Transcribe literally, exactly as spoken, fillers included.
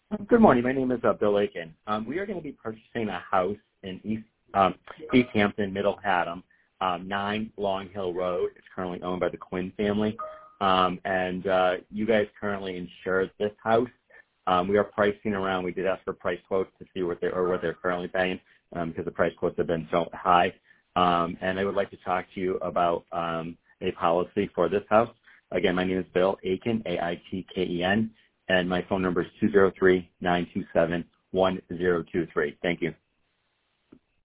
Good morning. My name is uh, Bill Aiken. Um, we are going to be purchasing a house in East um, East Hampton, Middle Haddam, um, nine Long Hill Road. It's currently owned by the Quinn family, um, and uh, you guys currently insure this house. Um, we are pricing around. We did ask for price quotes to see what they or what they're currently paying um, because the price quotes have been so high. Um, and I would like to talk to you about um, a policy for this house. Again, my name is Bill Aiken, A I T K E N. And my phone number is two zero three, nine two seven, one zero two three. Thank you.